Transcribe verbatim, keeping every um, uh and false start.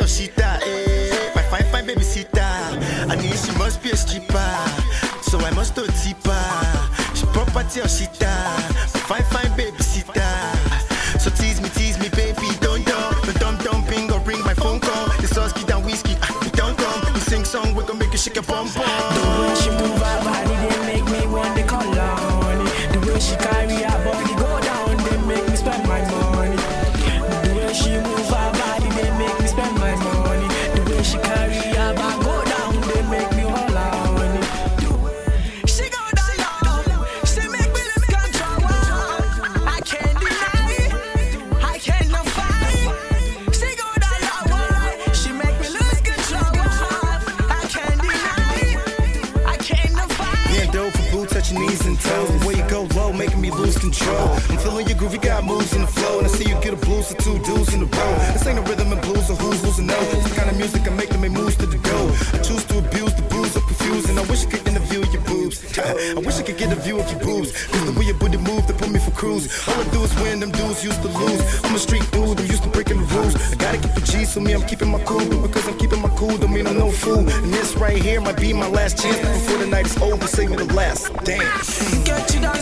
Oshita, eh. My fine, fine baby sita. I need she must be a stripper, so I must do tipper. She property Oshita. My fine, fine baby sita. So tease me, tease me, baby, don't dump. The dump dumping or ring my phone call. The sauce get down whiskey, we don't come. We sing song, we gon' make you shake your bum bum. The way she move her body, they make me want to call on. The way she carry her body go down, they make me spend my money. The way she move her body, they make me spend my money. The way she carry her body go down, they make me hold on. She go down, she make me lose control. I can't deny, I cannot fight. She go down, she make me lose control. I can't deny, I cannot fight. Bend over, boo, touch your knees and toes. The way you go low, making me lose control. I'm feeling your groove, you got moves in the flow. And I see you get a blues for two dudes in a row. This ain't a rhythm and blues or who's losing no. It's the kind of music I make them make moves to the go. I choose to abuse the blues or confuse. And I wish I could interview your boobs. I wish I could get a view of your boobs. Cause the way your booty move, they put me for cruise. All I do is win, them dudes used to lose. I'm a street dude, I'm used to breaking the rules. I gotta keep the G, so me, I'm keeping my cool. But because I'm keeping my cool, don't mean I'm no fool. And this right here might be my last chance. Before the night is over, save me the last dance. Get you down.